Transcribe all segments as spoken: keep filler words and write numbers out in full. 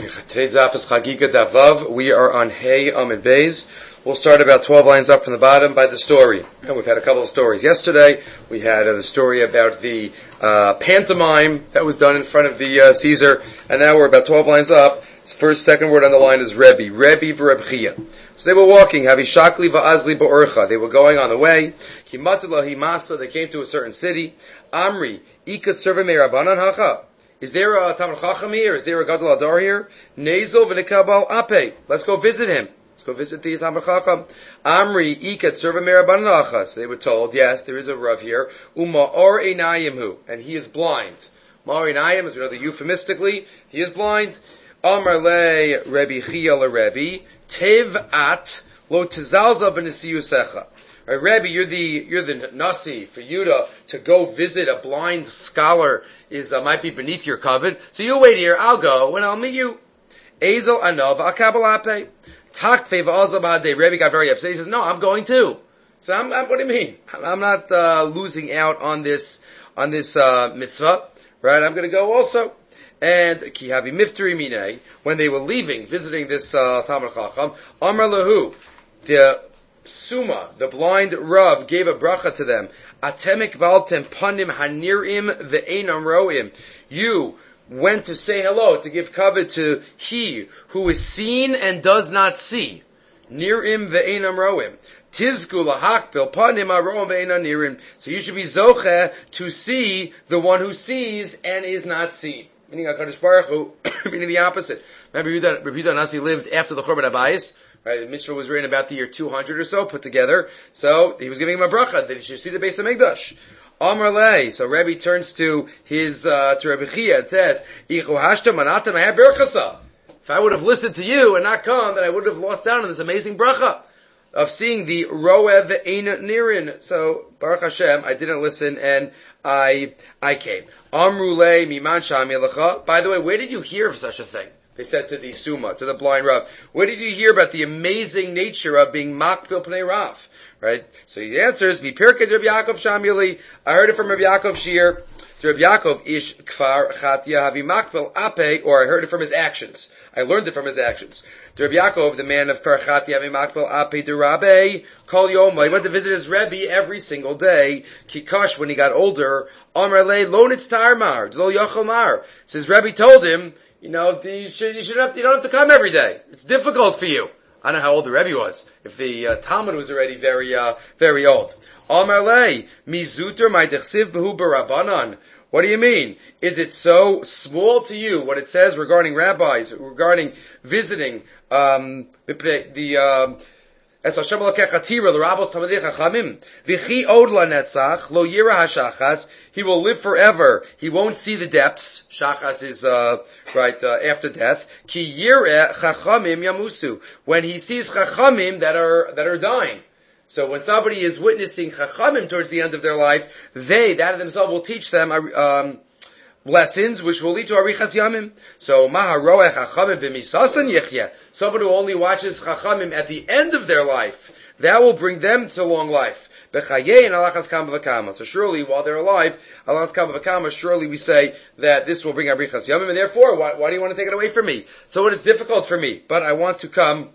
Today's daf is Chagiga Davav. We are on Hey Amid Beis. We'll start about twelve lines up from the bottom by the story. And we've had a couple of stories yesterday. We had uh, the story about the uh, pantomime that was done in front of the uh, Caesar, and now we're about twelve lines up. First, second word on the line is Rebbe. Rebbe v'Reb. So they were walking. Havishakli va'azli ba'orcha. They were going on the way. Himatula himasa. They came to a certain city. Amri ikat servei me'Rabbanan hacha. Is there a Talmid Chacham here? Is there a Gadol Adar here? Nezel v'nikabal ape. Let's go visit him. Let's go visit the Talmid Chacham. Amri ikat servei me'Rabbanan hacha. So they were told, yes, there is a Rav here. Uma'or einayim hu. And he is blind. Ma'or einayim, as we know the euphemistically, he is blind. Amar le Rebbe Chia le Rebbe, Tev at lo tizalza b'nesiyusecha. Right, Rebbe, you're the you're the nasi for you to, to go visit a blind scholar is uh, might be beneath your covet. So you wait here. I'll go and I'll meet you. Ezel anov akabalape takfe v'azal b'hadei. Rebbe got very upset. He says, "No, I'm going too." So I'm, I'm what do you mean? I'm not uh, losing out on this on this uh, mitzvah, right? I'm going to go also. And kihavi mifteri minei, when they were leaving, visiting this uh, Talmid Chacham, Amar lahu, the Suma, the blind Rav, gave a bracha to them. Atem ikbaltem panim hanirim ve'enam roim. You went to say hello, to give kavod to he who is seen and does not see. Nirim ve'enam roim. Tizku lahakbil panim aroim ve'enam nirim. So you should be zoche to see the one who sees and is not seen. Meaning HaKadosh Baruch Hu, meaning the opposite. Remember, Rabbi Yehuda Nasi lived after the Churban Abayis, right? The Mishnah was written about the year two hundred or so, put together. So, he was giving him a bracha, that he should see the Beis HaMikdash. Amar lei. So, Rabbi turns to his, uh, to Rabbi Chia, it says, Ichu hashta manatam ahab birchasa. If I would have listened to you and not come, then I would have lost out on this amazing bracha of seeing the Roev Ein Nirin. So, Baruch Hashem, I didn't listen and I I came. Amrule miman shami lecha. By the way, where did you hear of such a thing? They said to the Suma, to the blind Rav. Where did you hear about the amazing nature of being makbil pnei Rav? Right? So the answer is, V'pirkei Rabbi Yaakov Shamili. I heard it from Rabbi Yaakov Shir. To Rabbi Yaakov, Ish Kfar Chatia Havi Makbil Ape, or I heard it from his actions. I learned it from his actions. To Rabbi Yaakov, the man of Kfar Chatia Havi Makbil Ape de Rabbe, Kol Yom, he went to visit his Rebbe every single day. Kikash, when he got older, Amar Le Lonitz Tarmar, Lo Yochamar. So his Rebbe told him, you know, you should, you should have to, you don't have to come every day. It's difficult for you. I don't know how old the Rebbe was. If the uh, Talmud was already very, uh, very old. Amar Le, Mizuter Ma'idechsiv Behu Barabanan. What do you mean? Is it so small to you, what it says regarding rabbis, regarding visiting, um, the, um, Es Hashem Elokechatira, the Rabbos Talmidei Chachamim. V'chi od lanetzach, lo yira hashachas. He will live forever. He won't see the depths. Shachas is, uh, right, uh, after death. Ki yireh chachamim yamusu. When he sees chachamim that are, that are dying. So when somebody is witnessing chachamim towards the end of their life, they, that themselves will teach them, um, lessons which will lead to arichas yamim. So maharoeh chachamim b'misasan yechya. Someone who only watches chachamim at the end of their life, that will bring them to long life. B'chayei and alachas kama v'kama. So surely while they're alive, alachas kama v'kama, surely we say that this will bring arichas yamim, and therefore, why, why do you want to take it away from me? So when it's difficult for me, but I want to come,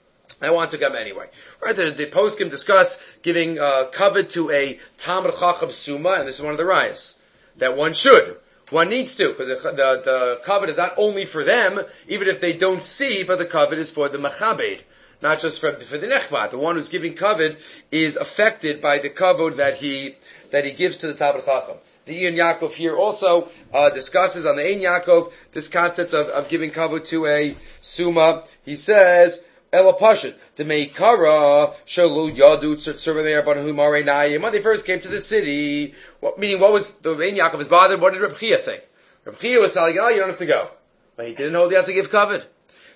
I want to come anyway. Right, the, the poskim discuss giving uh, kavod to a Talmid Chacham Suma, and this is one of the rayas that one should. One needs to, because the, the, the kavod is not only for them, even if they don't see, but the kavod is for the machabed, not just for, for the nechbad. The one who's giving kavod is affected by the kavod that he that he gives to the Talmid Chacham. The Ein Yaakov here also uh, discusses on the Ein Yaakov this concept of, of giving kavod to a suma. He says, Ela Pashat, to make Kara, Shalu Yadu, Servei Rabbanan Mare Nayim. When they first came to the city, what, meaning what was, the Ein Yaakov is bothered, what did Reb Chia think? Reb Chia was telling, oh, you don't have to go. But he didn't know they have to give kavod.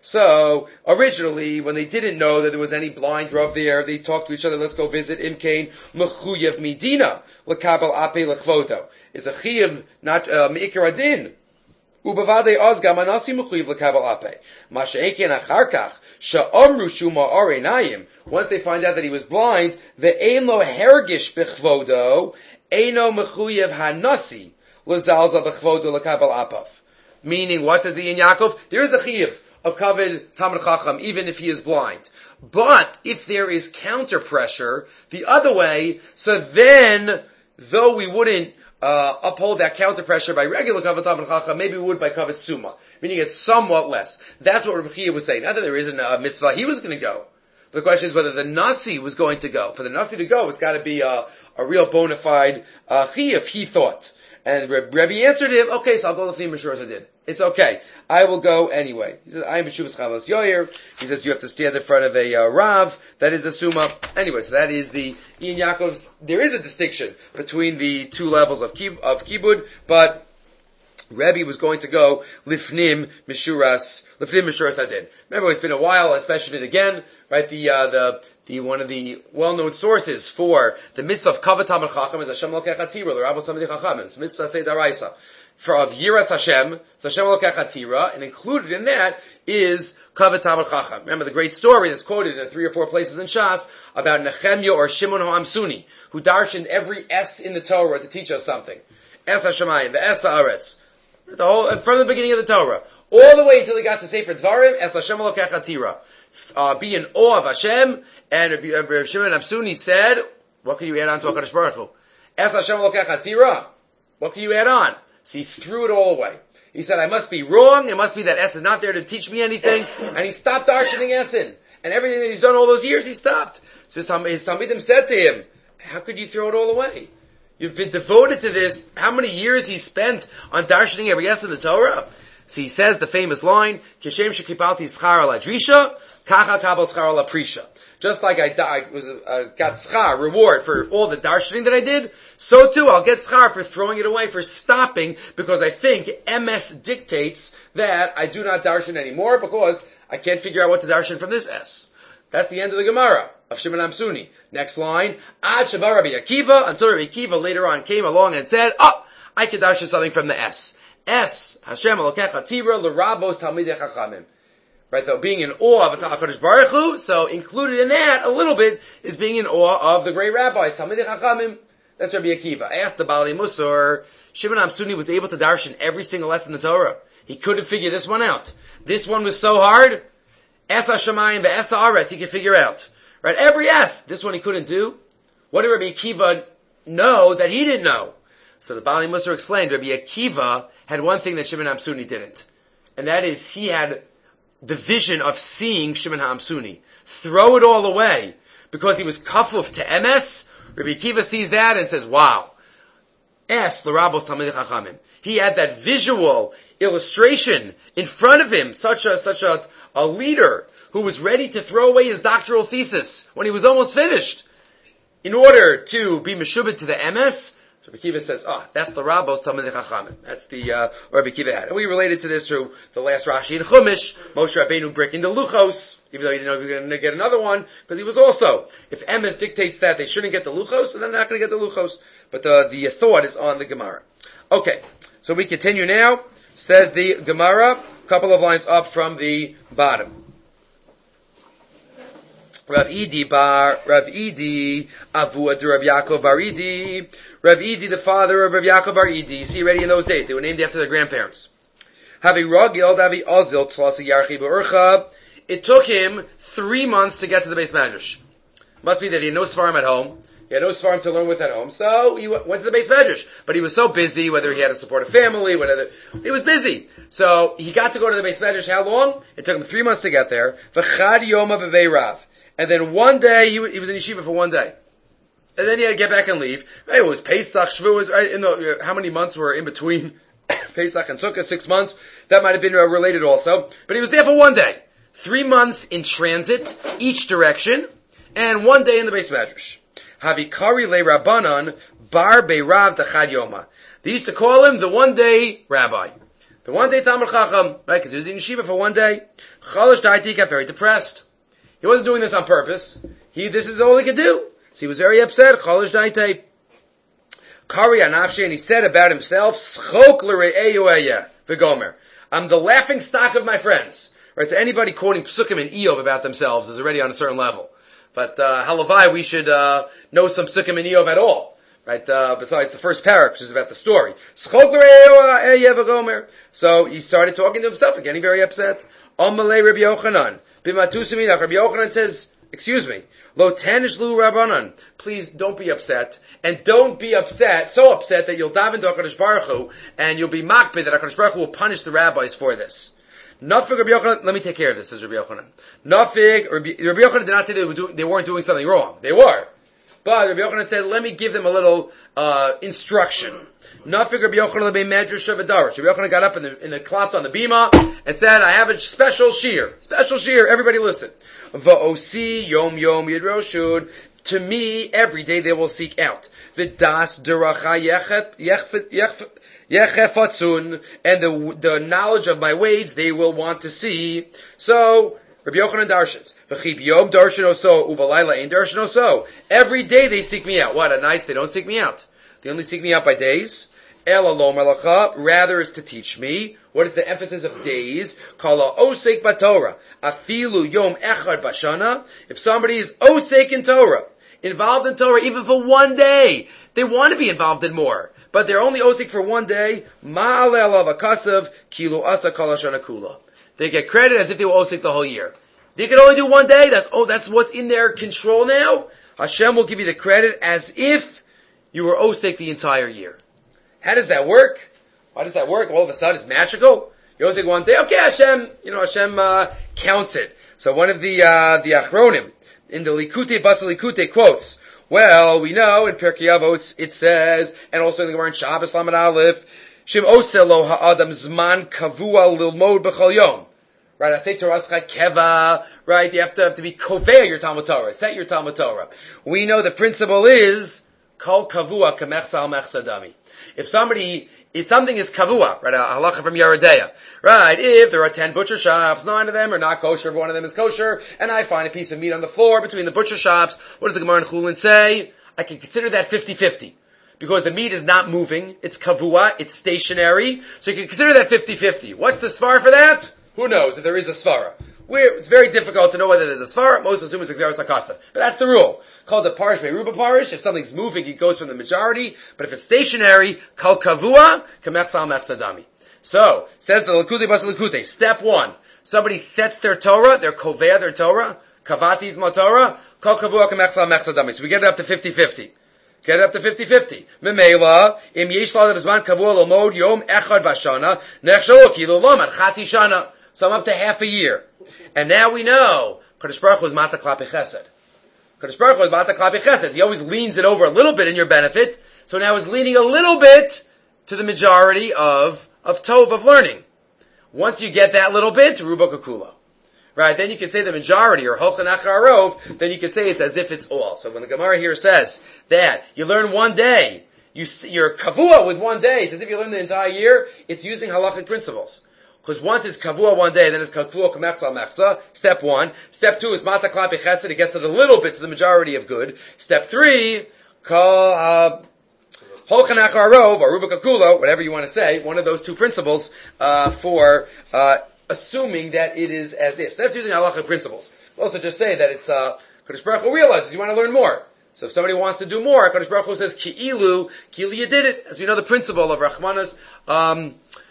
So, originally, when they didn't know that there was any blind Rav there, they talked to each other, let's go visit Imkain, Mechuyev Medina, Lekabel Ape Lechvoto. It's a Chiyav, not, uh, Me'ikar Adin. Ubavade Ozga Manasi Mechuyev Lekabel Ape. Masha'ekin Acharkach, Sha'amru Shuma Areinayim. Once they find out that he was blind, the Eino Hergish Bechvodo, Eino Mechuyev Hanasi, Lazalza Bechvodo Lekabel Apav. Meaning, what says the Ein Yaakov? There is a chiyuv of kavod Talmid Chacham, even if he is blind. But if there is counter pressure the other way, so then, though we wouldn't uh, uphold that counter pressure by regular kavod Talmid Chacham, maybe we would by kavod Suma, meaning it's somewhat less. That's what Rabbi Chia was saying. Not that there isn't a mitzvah he was going to go. The question is whether the Nasi was going to go. For the Nasi to go, it's got to be a, a real bona fide uh, chiyuv, he thought. And Rebbe answered him, okay, so I'll go Lefnim Mishur as I did. It's okay. I will go anyway. He says, I am B'shuvas Chavos Yoyer. He says, you have to stand in front of a uh, Rav. That is a Suma. Anyway, so that is the Ian Yaakov's. There is a distinction between the two levels of, kib, of Kibud, but Rebbe was going to go Lifnim Mishuras, Lifnim Mishuras Adin. Remember, it's been a while, I mentioned it again, right? The, uh, the, the, one of the well-known sources for the mitzvah of Kavod Talmid Chacham is Hashem Lokech Atira, the Rabbos Talmidei Chachamim. It's mitzvah Sei Daraisa. For of Yiras Hashem, it's Hashem Lokech Atira, and included in that is Kavod Talmid Chacham. Remember the great story that's quoted in three or four places in Shas about Nehemiah or Shimon HaAmsuni, who darshaned every S in the Torah to teach us something. Es HaShamayim, the Es HaAretz. The whole, from the beginning of the Torah, all the way until he got to Sefer Dvarim, Es Hashem Elokech Atira. Uh, be in awe of Hashem, and Rabbi Shimon Amsuni said, what can you add on to HaKadosh Baruch Hu? Es Hashem Elokech Atira. What can you add on? So he threw it all away. He said, I must be wrong, it must be that Es is not there to teach me anything, and he stopped darshaning Esin. And everything that he's done all those years, he stopped. So his Talmidim said to him, how could you throw it all away? You've been devoted to this. How many years he spent on darshaning every yes in the Torah? So he says the famous line, Kishem shekipalti schar ala drisha, kacha kabel schar ala prisha. Just like I, I was, uh, got schar, reward for all the darshaning that I did, so too I'll get schar for throwing it away, for stopping, because I think M S dictates that I do not darshan anymore, because I can't figure out what to darshan from this S. That's the end of the Gemara of Shimon Amsuni. Next line, Ad Shabar Rabbi Akiva, until Rabbi Akiva later on came along and said, oh, I could darshan something from the S. S, Hashem Elokech Atira, L'Rabos Talmidei Chachamim. Right, though, being in awe of HaKadosh Baruch Hu, so included in that, a little bit, is being in awe of the great rabbis, Talmidei Chachamim. That's Rabbi Akiva. I asked the Baalei Musar, Shimon Amsuni was able to darshan every single lesson in the Torah. He couldn't figure this one out. This one was so hard, Es HaShamayim ve'es ha'aretz, he could figure out. Right? Every S. This one he couldn't do. What did Rabbi Akiva know that he didn't know? So the Baalei Musar explained, Rabbi Akiva had one thing that Shimon HaAmsuni didn't. And that is, he had the vision of seeing Shimon HaAmsuni. Throw it all away. Because he was kafuf to M S, Rabbi Akiva sees that and says, wow. Es l'Rabos Talmidei Chachamim. He had that visual illustration in front of him, such a, such a, a leader who was ready to throw away his doctoral thesis when he was almost finished in order to be meshubed to the M S. So Rabbi Akiva says, oh, that's the Rabos Talmidei Chachamim. That's the, uh, what Rabbi Akiva had. And we related to this through the last Rashi in Chumash, Moshe Rabbeinu breaking the Luchos, even though he didn't know he was going to get another one, because he was also, if M S dictates that they shouldn't get the Luchos, then they're not going to get the Luchos. But the, the thought is on the Gemara. Okay, so we continue now. Says the Gemara, a couple of lines up from the bottom. Rav Idi bar, Rav Idi, Avua de Rav Yaakov bar Idi. Rav Idi, the father of Rav Yaakov bar Idi. You see, already in those days, they were named after their grandparents. Havi Ragil, Davi Ozil, Tlasa Yarchi Ba'urcha. It took him three months to get to the Beis Medrash. Must be that he had no Svarim at home. He had no Svarim to learn with at home, so he went to the Beis Medrash. But he was so busy, whether he had to support a family, whether he was busy. So he got to go to the Beis Medrash. How long? It took him three months to get there. V'chad yoma b'vei Rav. And then one day, he was, he was in yeshiva for one day. And then he had to get back and leave. It was Pesach, Shavuos, right? In the, how many months were in between Pesach and Sukkah? Six months. That might have been related also. But he was there for one day. Three months in transit, each direction, and one day in the Beis Medrash. Havikari le Rabbanan bar beirav dachad yoma. They used to call him the one day rabbi. The one day Talmid Chacham, right? Because he was in yeshiva for one day. Chalash daiti, he got very depressed. He wasn't doing this on purpose. He, this is all he could do. So he was very upset. Chalash daiti. Kari anafshe, and he said about himself, Schok l're'eyu eya v'gomer. I'm the laughing stock of my friends. Right? So anybody quoting Psukim and Eov about themselves is already on a certain level. But, uh, halavai, we should, uh, know some Psukim and Eov at all. Right, uh, besides the first parak, which is about the story. So he started talking to himself and getting very upset. Amalei Rabbi Yochanan. Bimatusimina. Rabbi Yochanan says, excuse me, Lo tanishlu Rabbanan. Please don't be upset. And don't be upset, so upset that you'll dive into HaKadosh Baruch Hu and you'll be makbid that HaKadosh Baruch Hu will punish the rabbis for this. Nafig Rabbi Yochanan, let me take care of this, says Rabbi Yochanan. Nafig, Rabbi, Rabbi Yochanan did not say they, were doing, they weren't doing something wrong. They were. But Rabbi Yochanan said, let me give them a little uh, instruction. Nafig Rabbi Yochanan lebei medrash v'darash. Rabbi Yochanan got up in the, in the cloth on the bima and said, I have a special shear. Special shear. Everybody listen. Va'osi yom yom yidroshud. To me, every day they will seek out. V'das deracha yechef yechefatzun. And the, the knowledge of my ways they will want to see. So, Rabbi Yochanan darshans. V'chib yom darshan oso, ubalayla ein darshan oso. Every day they seek me out. What? At nights they don't seek me out. They only seek me out by days. El alom alacha, rather is to teach me. What is the emphasis of days? Kala osek batorah. Afilu yom echad bashana. If somebody is osek in Torah, involved in Torah, even for one day, they want to be involved in more. But they're only osek for one day. Ma'ale alav akasav, kilu asa kala shana kula. They get credit as if they were osek the whole year. They can only do one day. That's, oh, that's what's in their control now. Hashem will give you the credit as if you were osek the entire year. How does that work? Why does that work? All of a sudden it's magical. You osek one day, okay, Hashem, you know, Hashem uh, counts it. So one of the uh, the Achronim in the Likutei Basel Likutei quotes, well, we know in Pirkei Avos it says, and also in the Gemara in Shabbos Lamed Aleph, Shem oselo ha'adam zman kavua lilmod b'chol yom. Right, I say Torahscha keva, right, you have to have to be koveh your Talmud Torah, set your Talmud Torah. We know the principle is, kol kavua kamechsal mechsadami. If somebody, if something is kavua, right, a halacha from Yeridea, right, if there are ten butcher shops, nine of them are not kosher, but one of them is kosher, and I find a piece of meat on the floor between the butcher shops, what does the Gemara in Chulin say? I can consider that fifty-fifty. Because the meat is not moving, it's kavua, it's stationary, so you can consider that fifty-fifty. What's the svara for that? Who knows if there is a svara? We're, it's very difficult to know whether there's a svara. Most assume it's exeris hakasa. But that's the rule. Called the parish meruba parish. If something's moving, it goes from the majority. But if it's stationary, kal kavua, kamechsal mechsadami. So, says the Likutei Basel Likutei, step one. Somebody sets their Torah, their kovea, their Torah, kavati itma Torah, kal kavua, kamechsal mechsadami. So we get it up to fifty-fifty. Get it up to fifty-fifty. Memela, im yesh l'adam zman kavua l'mod yom echad bashana, nechshalo kilo lomad chatzi shana. So I'm up to half a year. And now we know, Kadosh Baruch Hu is mata klapi chesed. Kadosh Baruch Hu is mata klapi chesed. He always leans it over a little bit in your benefit. So now he's leaning a little bit to the majority of, of tov, of learning. Once you get that little bit, ruba kakula. Right, then you can say the majority, or holchan acharov, then you can say it's as if it's all. So when the Gemara here says that you learn one day, you, you're kavua with one day, it's as if you learn the entire year, it's using halachic principles. Because once it's kavua one day, then it's kavua kamechsal mechsa. Step one. Step two is mata klapi chesed. It gets it a little bit to the majority of good. Step three, kol holchan acharov or ruba kakula, whatever you want to say. One of those two principles uh, for uh, assuming that it is as if. So that's using halachic principles. We'll also just say that it's uh, Kadosh Baruch Hu realizes you want to learn more. So if somebody wants to do more, Kadosh Baruch Hu says ki'ilu, ki'ilu you did it. As we know the principle of Rachmanas. Um,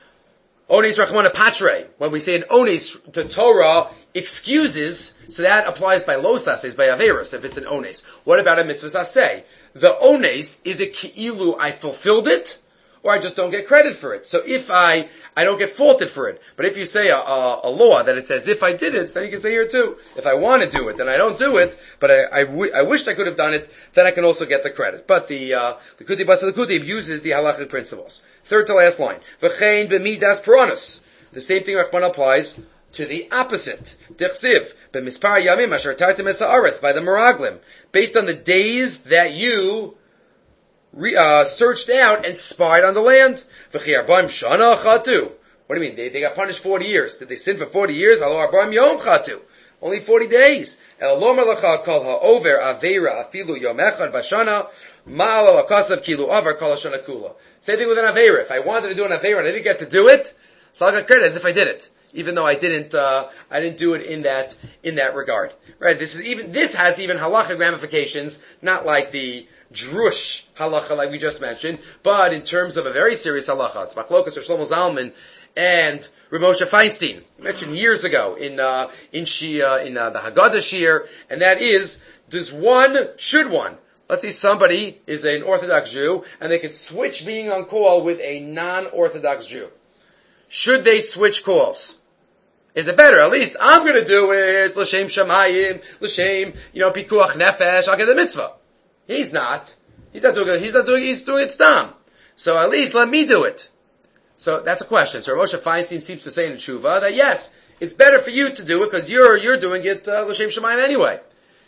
Ones Rachmana Patre. When we say an ones to Torah excuses, so that applies by los ases, by averos, if it's an ones. What about a mitzvah aseh? The ones, is it ki'ilu I fulfilled it, or I just don't get credit for it? So if I, I don't get faulted for it. But if you say a, a, a law that it says if I did it, then you can say here too. If I want to do it, then I don't do it, but I, I, w- I wished I could have done it, then I can also get the credit. But the, uh, the Likutei Basel Likutei uses the halachic principles. Third to last line. V'chein b'midas piranus. The same thing Rachman applies to the opposite. Dichsiv. B'mispar yamim asher tartem es haaretz. By the Meraglim. Based on the days that you re, uh, searched out and spied on the land. V'chi arbaim shana chatu. What do you mean? They, they got punished forty years. Did they sin for forty years? V'alo arbaim yom chatu. Only forty days. El lo malacha kol ha'over aveira afilu yom echad b'shana. Ma'alo akasav kilu avar kol ha'shana kula. Same thing with an Aveira. If I wanted to do an Aveira and I didn't get to do it, so I'll get credit as if I did it. Even though I didn't, uh, I didn't do it in that, in that regard. Right? This is even, this has even halachic ramifications, not like the drush halacha like we just mentioned, but in terms of a very serious halacha. It's Machlokas or Shlomo Zalman and Rav Moshe Feinstein mentioned years ago in uh, in Shia, in uh, the Haggadah Shir, and that is, does one, should one, let's say somebody is an Orthodox Jew, and they could switch being on call with a non-Orthodox Jew. Should they switch calls? Is it better? At least I'm going to do it, l'shem shamayim, l'shem, you know, pikuach nefesh, I'll get the mitzvah. He's not. He's not doing it, he's not doing it, he's doing it stam. So at least let me do it. So that's a question. So Moshe Feinstein seems to say in the Tshuva that yes, it's better for you to do it because you're, you're doing it, uh, l'shem shamayim anyway.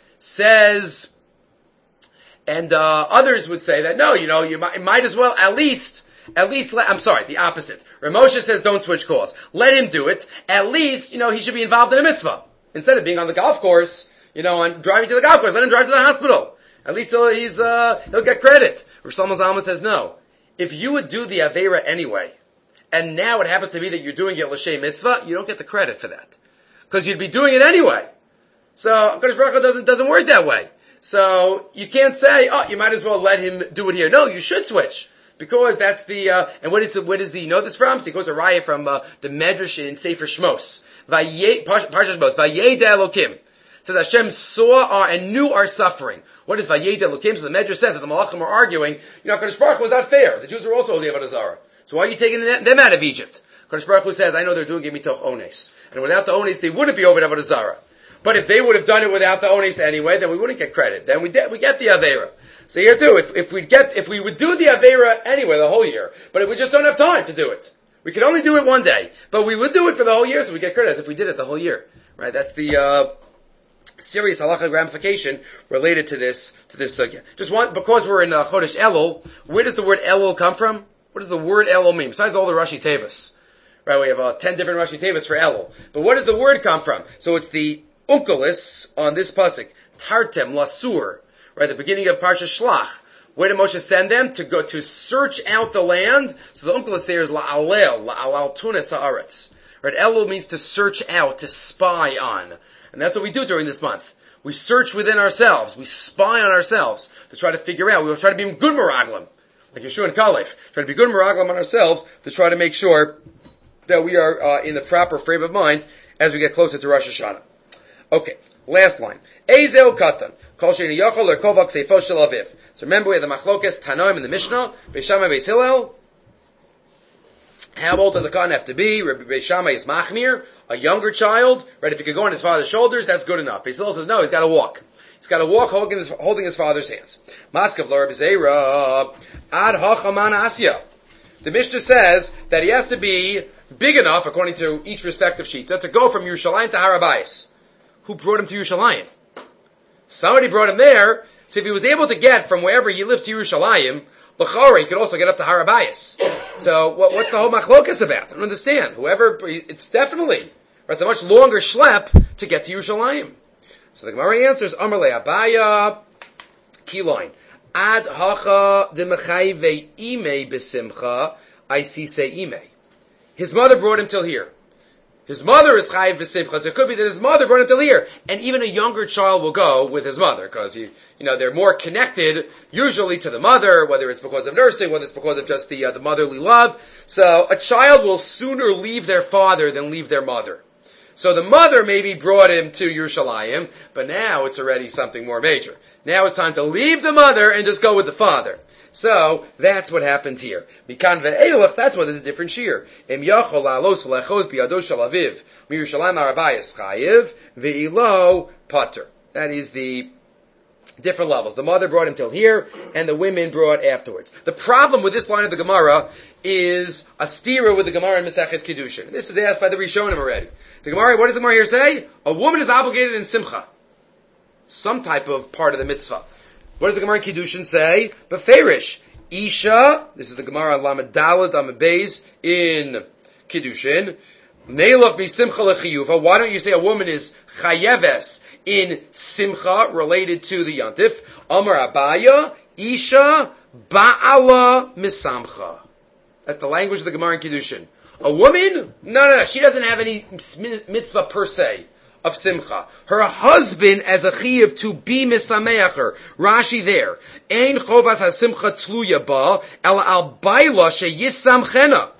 Says, and, uh, others would say that no, you know, you might, might as well at least, At least, let, I'm sorry, the opposite. Rav Moshe says don't switch calls. Let him do it. At least, you know, he should be involved in a mitzvah. Instead of being on the golf course, you know, and driving to the golf course, let him drive to the hospital. At least he'll, he's, uh, he'll get credit. Rav Shlomo Zalman says no. If you would do the Aveira anyway, and now it happens to be that you're doing it l'shem mitzvah, you don't get the credit for that. Because you'd be doing it anyway. So, HaKadosh Baruch Hu doesn't, doesn't work that way. So, you can't say, oh, you might as well let him do it here. No, you should switch. Because that's the, uh, and what is the, what is the, you know this from? So he goes a raya from, uh, the Medrash in Sefer Shmos. Vaye, Parsha Shmos. Vayeda Elokim. So that Hashem saw our, and knew our suffering. What is Vayeda Elokim? So the Medrash says that the Malachim are arguing, you know, HaKadosh Baruch Hu was not fair. The Jews are also holy Avodah Zarah. So why are you taking them out of Egypt? HaKadosh Baruch Hu says, I know they're doing it mitoch ones. And without the ones, they wouldn't be over Avodah Zarah. But if they would have done it without the ones anyway, then we wouldn't get credit. Then we, de- we get the Aveira. So here too, if, if we get, if we would do the Aveira anyway the whole year, but we just don't have time to do it. We could only do it one day, but we would do it for the whole year, so we get credit as if we did it the whole year. Right? That's the, uh, serious halacha ramification related to this, to this, uh, just one, because we're in, uh, Chodesh Elul, where does the word Elul come from? What does the word Elul mean? Besides all the Rashi Tevis. Right? We have, uh, ten different Rashi Tevis for Elul. But where does the word come from? So it's the Unkelis on this pasuk, Tartem Lasur. Right, the beginning of Parsha Shlach. Where did Moshe send them? To go, to search out the land. So the Unkelis there is La'alel, La'alal Tunes Ha'aretz. Right, Elul means to search out, to spy on. And that's what we do during this month. We search within ourselves. We spy on ourselves to try to figure out. We will try to be good Meraglim. Like Yeshua and Kalef. Try to be good Meraglim on ourselves to try to make sure that we are uh, in the proper frame of mind as we get closer to Rosh Hashanah. Okay, last line. Ezel Katan. Kol she'ini yochol l'kovak seifo shel aviv. So remember we had the machlokes Tanoim in the Mishnah, Beis Shammai, Beis Hillel. How old does a Katan have to be? Beis Shammai is machmir, a younger child. Right, if he could go on his father's shoulders, that's good enough. Beis Hillel says no, he's got to walk. He's got to walk holding his, holding his father's hands. Maskav l'Rabbi Zera ad hachaman asya. The Mishnah says that he has to be big enough, according to each respective shita, to go from Yerushalayim to Har Habayis. Who brought him to Yerushalayim? Somebody brought him there, so if he was able to get from wherever he lives to Yerushalayim, l'chorah, he could also get up to Har Habayis. So, what, what's the whole machlokas about? I don't understand. Whoever, it's definitely, it's a much longer schlep to get to Yerushalayim. So the Gemara answers, Amar le Abaya, Kiloin, Ad hacha de mechayve ime besimcha, I see say ime. His mother brought him till here. His mother is chayiv b'simcha, so it could be that his mother brought him till here. And even a younger child will go with his mother, because you, you know, they're more connected, usually to the mother, whether it's because of nursing, whether it's because of just the, uh, the motherly love. So a child will sooner leave their father than leave their mother. So the mother maybe brought him to Yerushalayim, but now it's already something more major. Now it's time to leave the mother and just go with the father. So, that's what happened here. Mikan ve'elach, that's why there's a different shear. Im yachol la'alos v'lechos biyado shel aviv, miYerushalayim Har Habayis chayiv, ve'ilo pater. That is the different levels. The mother brought him till here, and the women brought afterwards. The problem with this line of the Gemara is a stira with the Gemara in Maseches Kiddushin. This is asked by the Rishonim already. The Gemara, what does the Gemara here say? A woman is obligated in Simcha. Some type of part of the mitzvah. What does the Gemara in Kiddushin say? Beferish. Isha, this is the Gemara Lamed Daled Amud Beis in Kiddushin. Neilach mi simcha lechiyuva. Why don't you say a woman is chayeves in simcha related to the yantif? Amar Abaya, Isha ba'ala misamcha. That's the language of the Gemara in Kiddushin. A woman? No, no, no. She doesn't have any mitzvah per se of simcha. Her husband as a chiyuv to be misameacher. Rashi there. Ein chovas hasimcha tluya ba el al baila sheyisam chena.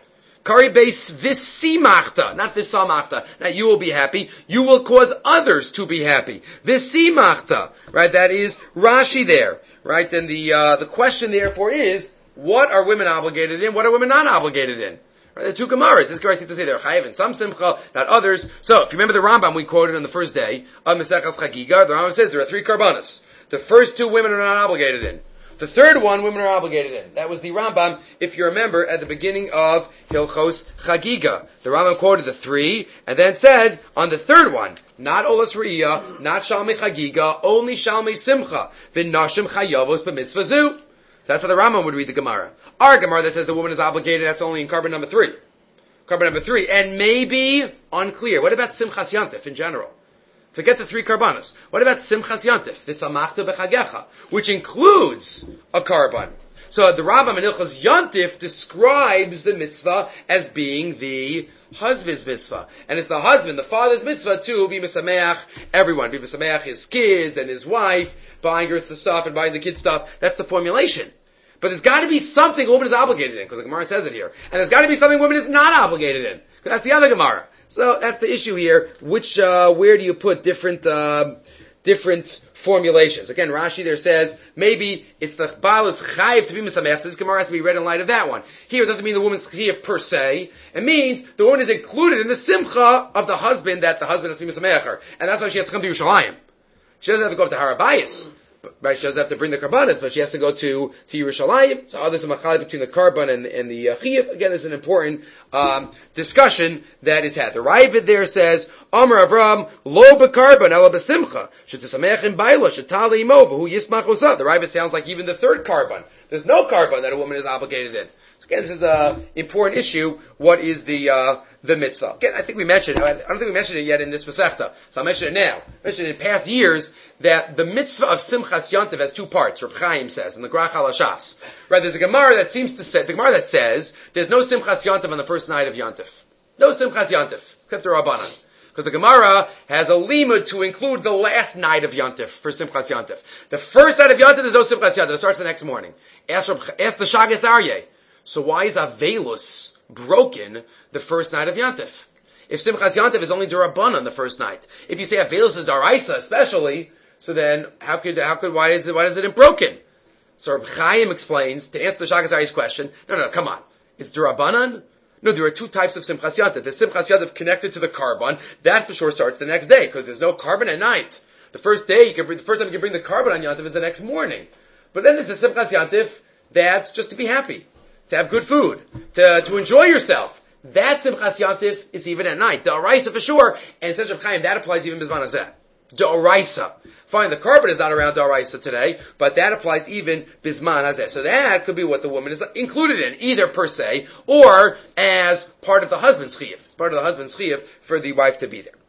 Kari base visimachta, not visamachta. Now you will be happy. You will cause others to be happy. Visimachta, right? That is Rashi there, right? And the uh, the question therefore is, what are women obligated in? What are women not obligated in? Right? There are two Gemaras. This Gemara seems to say they're chayiv in some simcha, not others. So if you remember the Rambam we quoted on the first day of Maseches Chagiga, the Rambam says there are three karbanos. The first two women are not obligated in. The third one, women are obligated in. That was the Rambam, if you remember, at the beginning of Hilchos Chagiga. The Rambam quoted the three, and then said, on the third one, not Olas Re'iyah, not Shalmei Chagiga, only Shalmei Simcha, V'nashim Chayavos B'mitzvah zu. That's how the Rambam would read the Gemara. Our Gemara that says the woman is obligated, that's only in carbon number three. Carbon number three. And maybe unclear. What about Simchas Yantif in general? Forget the three karbanos. What about Simchas Yantif, V'samachta b'chagecha, which includes a karban? So the Rambam in Hilchos Yantif describes the mitzvah as being the husband's mitzvah, and it's the husband, the father's mitzvah to be misameach everyone, be misameach his kids and his wife, buying her the stuff and buying the kids stuff. That's the formulation. But there's got to be something a woman is obligated in, because the Gemara says it here, and there's got to be something a woman is not obligated in, because that's the other Gemara. So that's the issue here. Which, uh, where do you put different, uh, different formulations? Again, Rashi there says maybe it's the Baal is chayiv to be misameach. So this Gemara has to be read in light of that one. Here it doesn't mean the woman's chayiv per se. It means the woman is included in the simcha of the husband that the husband has to be misameach her, and that's why she has to come to Yerushalayim. She doesn't have to go up to Harabayis. Right, she doesn't have to bring the karbanas, but she has to go to, to Yerushalayim. So others are machal between the karban and, and the uh, chiyuv. Again, there's an important um, discussion that is had. The Ravid there says, Amar Avram, lo bekarban, ela besimcha, shetisamech in baila, shetali imo, v'hu yismach osah. The Ravid sounds like even the third karban. There's no karban that a woman is obligated in. So again, this is an important issue. What is the uh, the mitzvah? Again, I think we mentioned, I don't think we mentioned it yet in this Masechta, so I'll mention it now. I mentioned it in past years that the mitzvah of Simchas Yantiv has two parts, Reb Chaim says, in the Grach HaLashas. Right, there's a Gemara that seems to say, the Gemara that says, there's no Simchas Yantiv on the first night of Yantiv. No Simchas Yantiv, except the Rabbanan. Because the Gemara has a limud to include the last night of Yantif for Simchas Yantif. The first night of Yantif, there's no Simchas Yantif. It starts the next morning. Ask, ask the Shagas Aryeh. So why is Avelus broken the first night of Yantif? If Simchas Yantif is only D'Rabbanan the first night. If you say Avelus is Daraisa especially, so then how could, how could, why is it, why is it broken? So Reb Chaim explains, to answer the Shagas Aryeh's question, no, no, come on. It's D'Rabbanan? No, there are two types of Simchas Yantif. The Simchas Yantif connected to the Karban, that for sure starts the next day, because there's no Karban at night. The first day you can bring, the first time you can bring the Karban on Yantif is the next morning. But then there's the Simchas Yantif that's just to be happy, to have good food, to, to enjoy yourself. That Simchas Yantif is even at night. Da'araisa for sure, and says Reb Chaim, that applies even Bizman Hazeh. Da'araisa. Fine, the Karban is not around Da'araisa today, but that applies even Bizman Hazeh. So that could be what the woman is included in, either per se, or as part of the husband's chiyuv. Part of the husband's chiyuv for the wife to be there.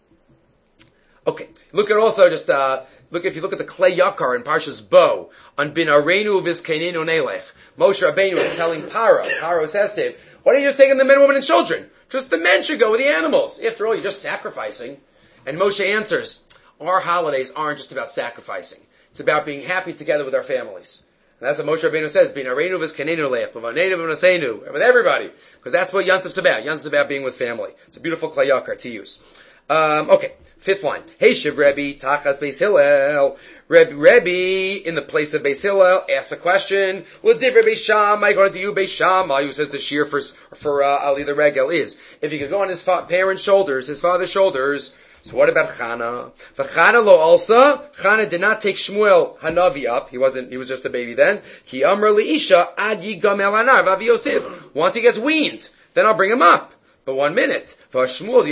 Okay. Look at also just, uh, look, if you look at the Klei Yakar in Parshas Bo, on Bin Areinu Vizkainenu Nelech, Moshe Rabbeinu is telling Paro, Paro says to him, why don't you just take in the men, women, and children? Just the men should go with the animals. After all, you're just sacrificing. And Moshe answers, our holidays aren't just about sacrificing. It's about being happy together with our families. And that's what Moshe Rabbeinu says, Bin Areinu Vizkainenu Nelech, B'vaneinu V'naseinu, with everybody. Because that's what Yantiv's about. Yantiv's about being with family. It's a beautiful Klei Yakar to use. Um, okay. Fifth line. Hey, Shiv Rebbe, Tachas Beis Hillel. Rebbe, Rebbe, in the place of Beis Hillel, asks a question. Well, Divre Beis Shammai, going to you, Beis Shammai, who says the shear for, for, uh, Ali the Regel is, if he could go on his fa- parents' shoulders, his father's shoulders, so what about Chana? V'Chana lo also, Chana did not take Shmuel Hanavi up, he wasn't, he was just a baby then. Ki Amr Leisha, Ad Yigam El Anar, Vavi Yosef. Once he gets weaned, then I'll bring him up. But one minute. But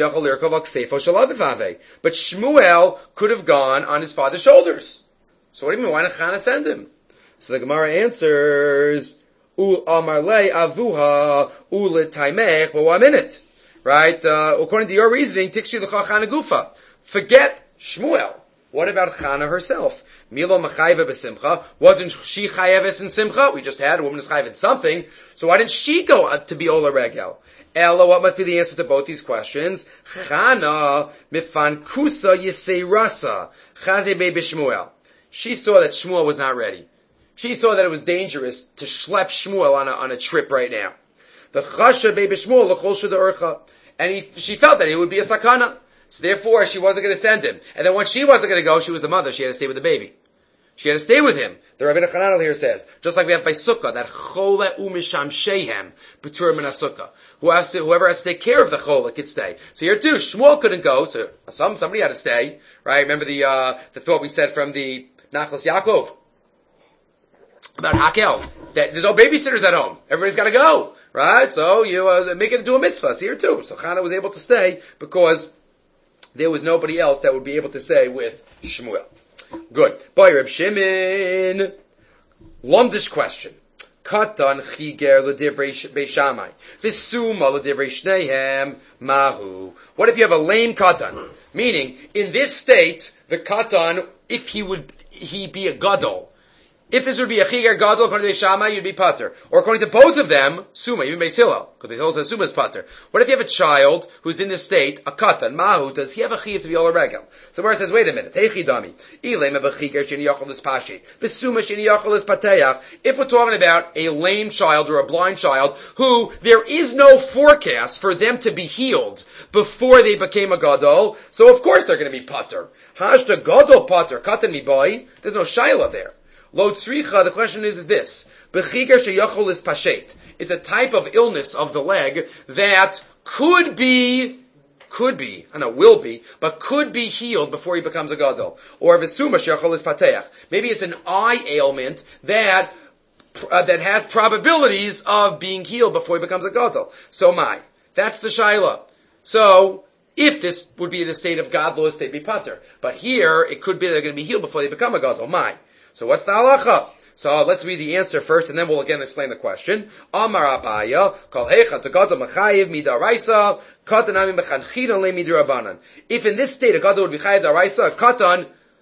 Shmuel could have gone on his father's shoulders. So what do you mean? Why did Chana send him? So the Gemara answers, Ul Amar Le Avuha Ul Taimech. But one minute. Right? Uh, according to your reasoning, Tikshi L'cha Chana Gufa. Forget Shmuel. What about Chana herself? Milo Machayva B'Simcha. Wasn't she Chayeves in Simcha? We just had a woman is Chayev in something. So why didn't she go up to be Ola Regel? Ella, what must be the answer to both these questions? Chana mifan kusa yisei rasa chaze be b'Shmuel. She saw that Shmuel was not ready. She saw that it was dangerous to schlep Shmuel on a, on a trip right now. V'chasha be b'shmuel l'chol shadorcha. And he, she felt that it would be a sakana. So therefore, she wasn't going to send him. And then when she wasn't going to go, she was the mother. She had to stay with the baby. She had to stay with him. The Rabbeinu Chananel here says, just like we have by Sukkah, that chole umisham shehem b'tur min Sukkah. Who has to, whoever has to take care of the chole could stay. So here too, Shmuel couldn't go, so some somebody had to stay. Right? Remember the uh, the thought we said from the Nachlas Yaakov about Hakel, that there's no babysitters at home. Everybody's got to go. Right? So you uh, make it into a mitzvah. So here too, so Chana was able to stay because there was nobody else that would be able to stay with Shmuel. Good. Boy, Reb Shimon. Lumdish question. Katan chiger l'divrei beishamai. V'suma l'divrei shneihem mahu. What if you have a lame katan? Meaning, in this state, the katan, if he would, he be a gadol. If this would be a chiger gadol, according to Beishamai, you'd be pater. Or according to both of them, suma, even Beis Hillel, because Beis Hillel says suma is pater. What if you have a child who's in this state, a katan, mahu, does he have a chiv to be all a regel? So where it says, wait a minute, heichi dami, ilem have a chiger sheni yachol is pashi, v'suma sheni yachol is pateach. If we're talking about a lame child or a blind child, who there is no forecast for them to be healed before they became a gadol, so of course they're going to be pater. Hashta gadol pater, katan mi boy, there's no shaila there. Lo tzricha, the question is, is this. Bechiger sheyachol is pashet. It's a type of illness of the leg that could be, could be, I know, will be, but could be healed before he becomes a gadol. Or vesuma sheyachol is pateach. Maybe it's an eye ailment that, uh, that has probabilities of being healed before he becomes a gadol. So my, that's the shaila. So, if this would be the state of gadlus, they'd be pater. But here, it could be they're going to be healed before they become a gadol. My. So what's the halacha? So let's read the answer first, and then we'll again explain the question. Amar Abaya, kol hecha tegadol mechayiv midaraisa, katanami mechanchidan le midirabanan. If in this state a gadol would be chayiv daraisa, a katan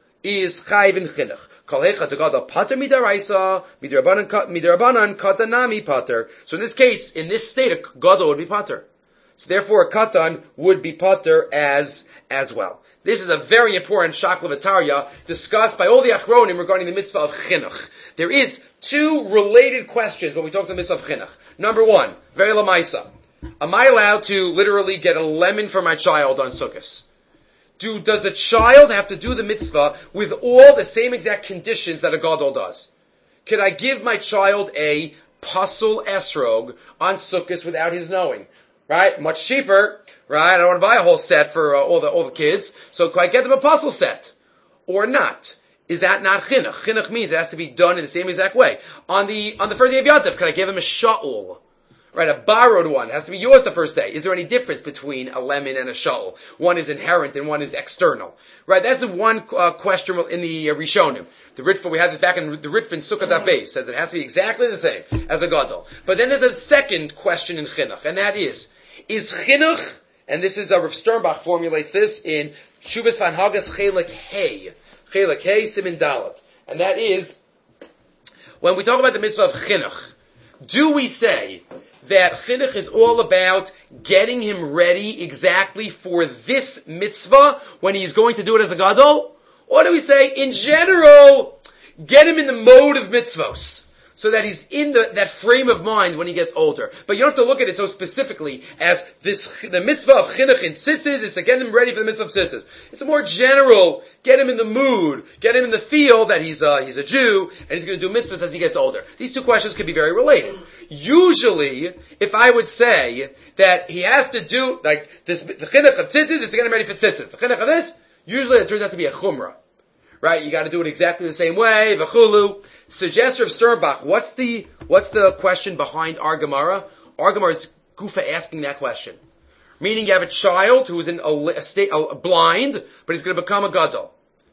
is chayiv in chinuch. Kol hecha tegadol pater midaraisa, midirabanan midirabanan katanami pater. So in this case, in this state, a gadol would be pater. So therefore, a katan would be pater as as well. This is a very important shakla v'tarya discussed by all the achronim regarding the mitzvah of chinuch. There is two related questions when we talk about the mitzvah of chinuch. Number one, very lamaisa. Am I allowed to literally get a lemon for my child on Sukkot? Do, does a child have to do the mitzvah with all the same exact conditions that a gadol does? Could I give my child a pasul esrog on Sukkot without his knowing? Right? Much cheaper, right? I don't want to buy a whole set for uh, all the all the kids, so can I get them a puzzle set? Or not? Is that not chinuch? Chinuch means it has to be done in the same exact way. On the on the first day of Yontif, can I give him a sha'ul? Right, a borrowed one. It has to be yours the first day. Is there any difference between a lemon and a sha'ul? One is inherent and one is external. Right, that's one uh, question in the uh, Rishonim. The Ritva, we had it back in the Ritva in Sukkot HaBeis, says it has to be exactly the same as a gadol. But then there's a second question in chinuch, and that is, is chinuch, and this is, uh, Rav Sternbach formulates this in Shuvas Van Hagas Chelek Hey. Chelek Hey, Simin Dalet. And that is, when we talk about the mitzvah of chinuch, do we say that chinuch is all about getting him ready exactly for this mitzvah when he's going to do it as a gadol? Or do we say, in general, get him in the mode of mitzvos, so that he's in the, that frame of mind when he gets older. But you don't have to look at it so specifically as this, the mitzvah of chinuch in tzitzis, it's to get him ready for the mitzvah of tzitzis. It's a more general, get him in the mood, get him in the feel that he's a, he's a Jew, and he's going to do mitzvahs as he gets older. These two questions could be very related. Usually, if I would say that he has to do, like, this, the chinuch of tzitzis is to get him ready for tzitzis. The chinuch of this, usually it turns out to be a chumrah. Right? You gotta do it exactly the same way, v'chulu. Suggestor of Sternbach, what's the, what's the question behind our Gemara? Our Gemara is Gufa asking that question. Meaning you have a child who is in a, a state, a, blind, but he's gonna become a gadol.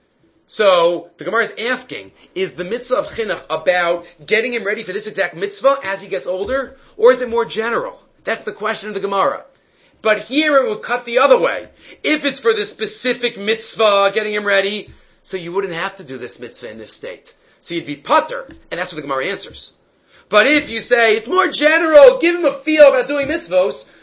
So, the Gemara is asking, is the mitzvah of chinuch about getting him ready for this exact mitzvah as he gets older? Or is it more general? That's the question of the Gemara. But here it would cut the other way. If it's for the specific mitzvah, getting him ready, so you wouldn't have to do this mitzvah in this state. So you'd be pater, and that's what the Gemara answers. But if you say, it's more general, give him a feel about doing mitzvos,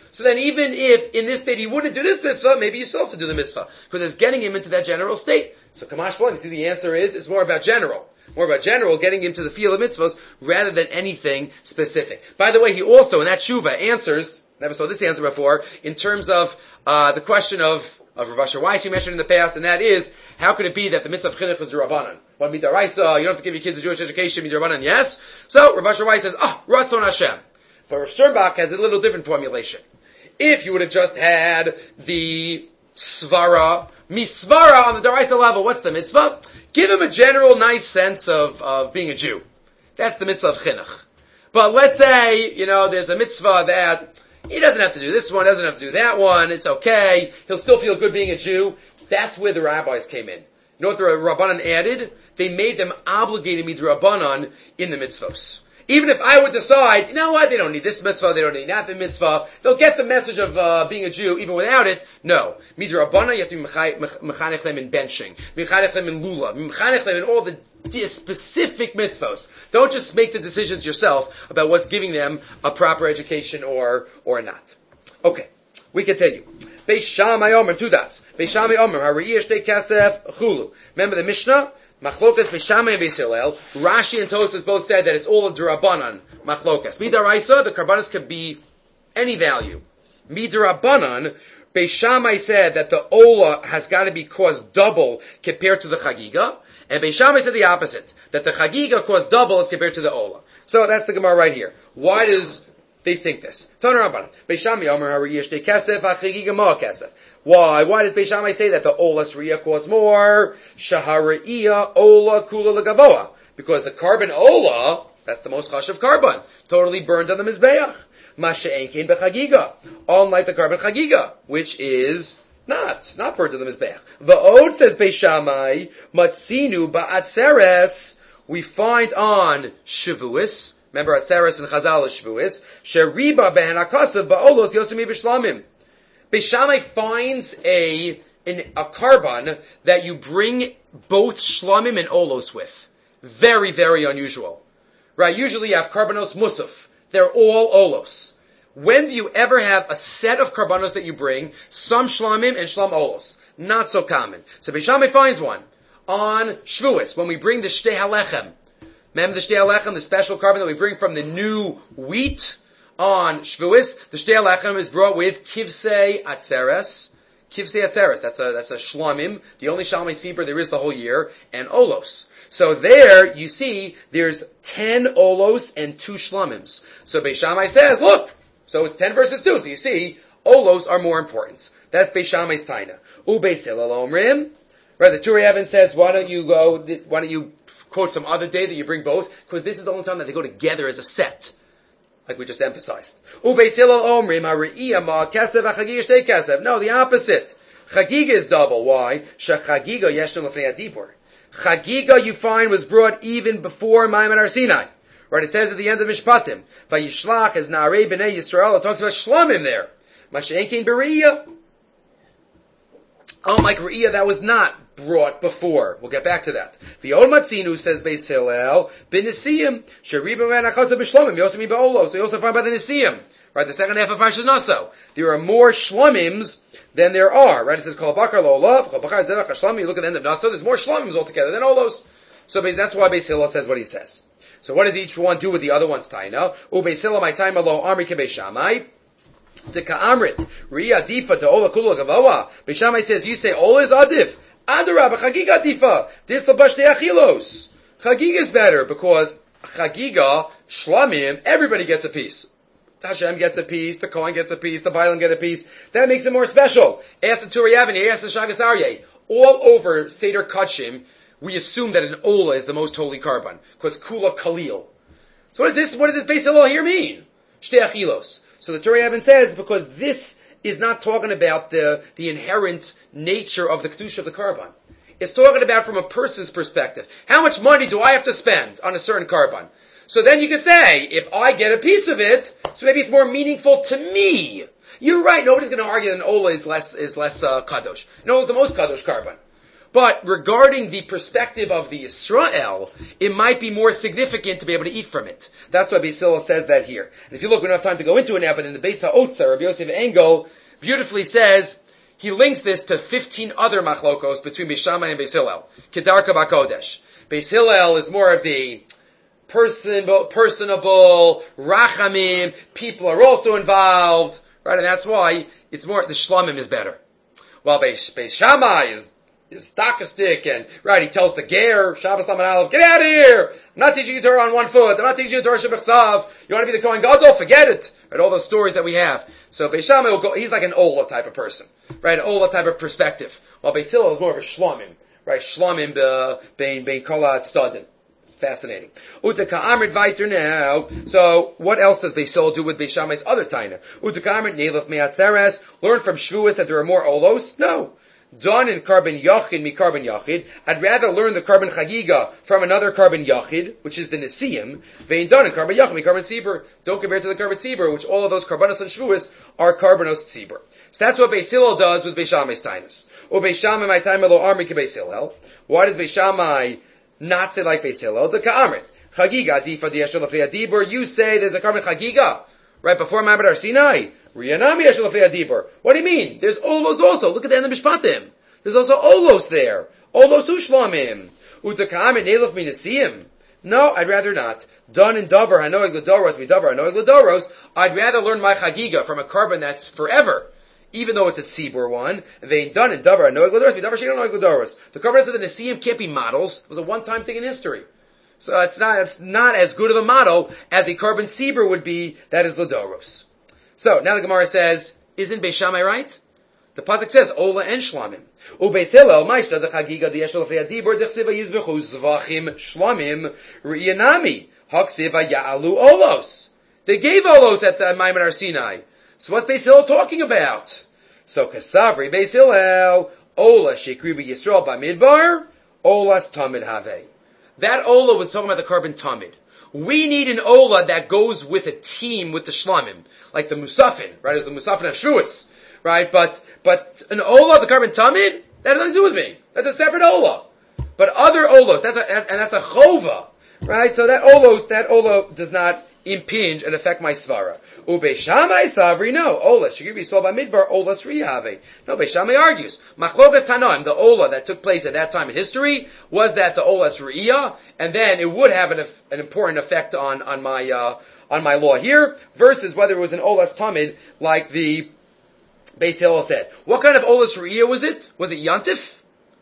So then even if in this state he wouldn't do this mitzvah, maybe you still have to do the mitzvah. Because it's getting him into that general state. So Kamash Boim, you see the answer is, it's more about general. More about general, getting him to the field of mitzvahs, rather than anything specific. By the way, he also, in that tshuva, answers, never saw this answer before, in terms of uh the question of, of Rav Asher Weiss we mentioned in the past, and that is, how could it be that the mitzvah of chinuch is Rabbanan? What midaraisa, you don't have to give your kids a Jewish education, midarabanan, yes? So, Rav Asher Weiss says, ah, oh, Ratzon Hashem. But Rav Sternbach has a little different formulation. If you would have just had the svara, misvara on the daraisa level, what's the mitzvah? Give him a general nice sense of, of being a Jew. That's the mitzvah of chinuch. But let's say, you know, there's a mitzvah that he doesn't have to do this one, doesn't have to do that one, it's okay, he'll still feel good being a Jew. That's where the rabbis came in. You know what the Rabbanan added? They made them obligated midrabbanan in the mitzvahs. Even if I would decide, you know what, they don't need this mitzvah, they don't need that mitzvah, they'll get the message of uh, being a Jew even without it. No. Midrabbanan, you have to be mechanech them in benching, mechanech them in lulav, mechanech them in all the specific mitzvahs. Don't just make the decisions yourself about what's giving them a proper education or or not. Okay, we continue. Beis Shammai Omer, two dots. Beis Shammai Omer, Hariyah Shtei Kasef Chulu. Remember the Mishnah? Machlokas Beis Shammai and Beis Hillel. Rashi and Tosas both said that it's all a Durabanan Machlokas. Midaraisa, the karbanos could be any value. Midarabanan, Beis Shammai said that the Ola has got to be cost double compared to the Chagiga. And Beis Shammai said the opposite, that the Chagiga costs double as compared to the Ola. So that's the Gemara right here. Why does they think this? Taner Rabbanan. Beis Shammai Omer Hariyah Shtei Kasef HaChagiga Ma Kasef. Why? Why does Beis Shammai say that the Ola Sriya costs more? Shahariyah Ola Kula Legavoa. Because the carbon Ola, that's the most chashav carbon, totally burned on the Mizbeach. Masha Enkein Bechagiga. Unlike the carbon Chagiga, which is Not, not burned to the Mizbeach. Va'od, says Beis Shammai, Matzinu ba'atzeres, we find on Shavuos, remember Atzeres and Chazal is Shavuos, Sheriba behen akasav ba'olos yosemi b'shlamim. Beis Shammai finds a, in, a carbon that you bring both shlamim and olos with. Very, very unusual. Right, usually you have karbanos musaf. They're all olos. When do you ever have a set of karbanos that you bring, some shlamim and shlam olos? Not so common. So Beis Shammai finds one on Shavuos, when we bring the shtei halechem. Remember the shtei halechem, the special carbon that we bring from the new wheat on Shavuos? The shtei halechem is brought with kivsei atzeres. Kivsei atzeres, that's a, that's a shlamim, the only shalmei tzibur there is the whole year, and olos. So there, you see, there's ten olos and two shlamims. So Beis Shammai says, look, so it's ten versus two. So you see, olos are more important. That's Beis Shammai's taina. U Beis Hillel omrim. Right, the Turei Even says, why don't you go, why don't you quote some other day that you bring both? Because this is the only time that they go together as a set. Like we just emphasized. U Beis Hillel omrim, ha're'iyah ma kesev ha'chagiga shtei kesev. No, the opposite. Chagiga is double. Why? Shechagiga yeshton l'fnei adibur. Chagiga, you find, was brought even before Maimon Har Sinai. Right, it says at the end of Mishpatim, Vayishlach as Na'arei B'nai Yisrael, it talks about Shlamim there. Masha'enkein Bere'iyah. Unlike Re'iyah, that was not brought before. We'll get back to that. V'yod Matzinu, says Beis Hillel, B'Nisiyim, Sheriba Manachotza B'Shlamim, Yosemi Ba'olo. So you also find by the Nisiyim. Right, the second half of Parshas Naso. There are more Shlamims than there are. Right, it says, Kol Bakar Lo Olav, Kol Bakar Zevach HaShlamim, you look at the end of Naso, there's more Shlamims altogether than Olos. So that's why Beis Hillel says what he says. So what does each one do with the other one's taina? U Beis Hillel my taima lo amri ke Beis Shammai. De ka'amrit riya difa to ola kula gavoa. Beis Shammai says you say ola is adif. Adarab chagiga difa. This labashtei achilos. Chagiga is better because chagiga shlamim everybody gets a piece. Hashem gets a piece, the Kohen gets a piece, the Bailam get a piece. That makes it more special. Ask the Turei Even, ask the Shagas Aryeh. All over Seder Kachim, we assume that an Ola is the most holy carbon, because Kula Kalil. So what does this, what does this Beis Hillel here mean? Shtei achilos. So the Turei Even says, because this is not talking about the, the inherent nature of the Kedusha of the carbon. It's talking about from a person's perspective. How much money do I have to spend on a certain carbon? So then you could say, if I get a piece of it, so maybe it's more meaningful to me. You're right, nobody's going to argue that an Ola is less, is less, uh, Kadosh. No, it's the most Kadosh carbon. But regarding the perspective of the Israel, it might be more significant to be able to eat from it. That's why Beis Hillel says that here. And if you look, we don't have time to go into it now, but in the Beis HaOtzer, Rabbi Yosef Engel beautifully says, he links this to fifteen other machlokos between Beis Shammai and Beis Hillel. Kedarka Bakodesh. Beis Hillel is more of the person, personable, rachamim, people are also involved, right? And that's why it's more, the shlamim is better. While Beis, Beis Shammai is is sarcastic and, right, he tells the ger, Shabbos Lamed Aleph, get out of here! I'm not teaching you Torah on one foot, I'm not teaching you Torah Shebechsav, you want to be the Kohen Gadol, forget it! Right, all those stories that we have. So Beis Shammai will go, he's like an Ola type of person, right, an Ola type of perspective. While Beis Hillel is more of a Shlomim, right, Shlomim bein bein kolat stadin. It's fascinating. Utaka Amrit Viter now. So, what else does Beis Hillel do with Beis Shammai's other taina? Utaka Amrit Neilef Me'atzeres, learn from Shavuos that there are more Olos? No. Done in carbon yachid, mi carbon yachid. I'd rather learn the carbon chagiga from another carbon yachid, which is the Nesiim. Vein done in carbon yachid, mi carbon tzibur. Don't compare to the carbon tzibur, which all of those carbonos and shvuos are carbonos tzibur. So that's what Beis Hillel does with Beis Shammai's tainus. O Beis Shammai my time lo army ke Beis Hillel. Why does Beis Shammai not say like Beis Hillel? The ka'amrit chagiga difa diashol lefei adibur. You say there's a carbon chagiga right before Ma'amad Har Sinai. What do you mean? There's Olos also. Look at the end of Mishpatim. There's also Olos there. Olos Ushlamim. Utakam and Elif Minasiyim. No, I'd rather not. Done in Dover, Hanoig Ladoros, Midover, Hanoig Ladoros. I'd rather learn my Chagiga from a carbon that's forever, even though it's a Tzibur one. They done in Dover, Hanoig Ladoros, Midover, Hanoig Ladoros. The carbons of the Nasiyim can't be models. It was a one-time thing in history. So it's not, it's not as good of a model as a carbon Tzibur would be that is Ladoros. So, now the Gemara says, isn't Beis Shammai right? The pasuk says, Ola and Shlamim. U Beis Hillel, Maishta, the Chagiga, the Yeshel Fei Adibur, the Chsiva Yizbechu, Zvachim, Shlamim, Riyanami, Haksiva Ya'alu Olos. They gave Olos at the Ma'amad Har Sinai. So what's Beis Hillel talking about? So, Kasavri, Beis Hillel, Ola, Shekriva Yisrael, Bamidbar, Olas Tamid Have. That Ola was talking about the carbon Tamid. We need an Ola that goes with a team with the Shlamim, like the Musafin, right? As the Musafin of Shavuos, right? But, but an Ola, the carbon Tamid, that has nothing to do with me. That's a separate Ola. But other Olos, that's a, and that's a Chova, right? So that Olos, that Ola does not impinge and affect my Svara. Ube Shammai Savri, no. Ola, Shigiri Soba Midbar, Ola Sriyave. No, Beis Shammai argues. Machlokas Tanoim, the Ola that took place at that time in history, was that the Ola Sriya, and then it would have an, an important effect on, on my, uh, on my law here, versus whether it was an Ola Tamid, like the Beis Hillel said. What kind of Ola Sriya was it? Was it Yantif?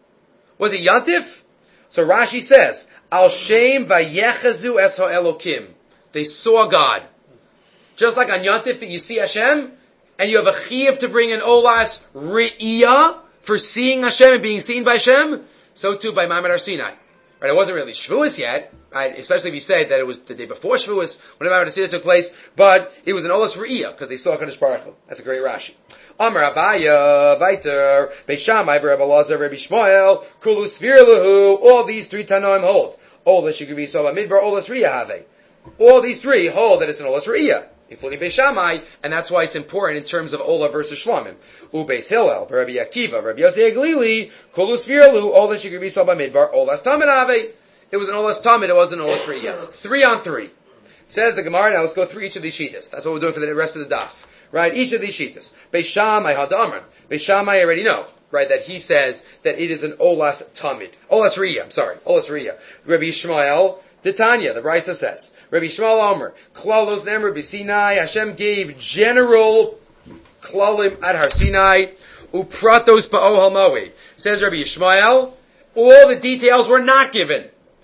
Was it Yantif? So Rashi says, Al Shem Vayechazu Es HaElokim. They saw God. Just like on Yantif that you see Hashem, and you have a chiyuv to bring an olas re'iyah for seeing Hashem and being seen by Hashem, so too by Ma'amad Har Sinai. Right? It wasn't really Shavuos yet, right? Especially if you say that it was the day before Shavuos, when Ma'amad Har Sinai took place, but it was an olas re'iyah, because they saw Kadosh Baruch Hu. That's a great Rashi. Amar Abaya, Vaiter, Beis Shammai, Rabbi Elazar, Rabbi Shmuel, Kulu Sfir Lahu, all these three Tanoim hold. Olas Shigri Soba Midbar, Olas Re'iyah Have. All these three hold that it's an Olas Re'iyah, including Beis Shammai, and that's why it's important in terms of Ola versus Shlamim. U Beis Hillel, Rabbi Akiva, Rabbi Yossi Aglili, Kolu Svirlu, Ola Shigri Soba Midbar, Olas Tamid Have. It was an Olas Tamid, it wasn't an Olas Re'iyah. Three on three. Says the Gemara, now let's go through each of these shitas. That's what we're doing for the rest of the daf. Right? Each of these shitas. Beis Shammai had Amran. Beis Shammai already know, right, that he says that it is an Olas Tamid. Olas Re'iyah, I'm sorry. Olas Re'iyah. Rabbi Yishmael, Titania, the Brisa says, Rabbi Shmuel Omer, Klalos Nemer B'Sinai, Hashem gave general Klalim at Har Sinai, Upratos Ba'ohel Moed. Says Rabbi Yishmael, all the details were not given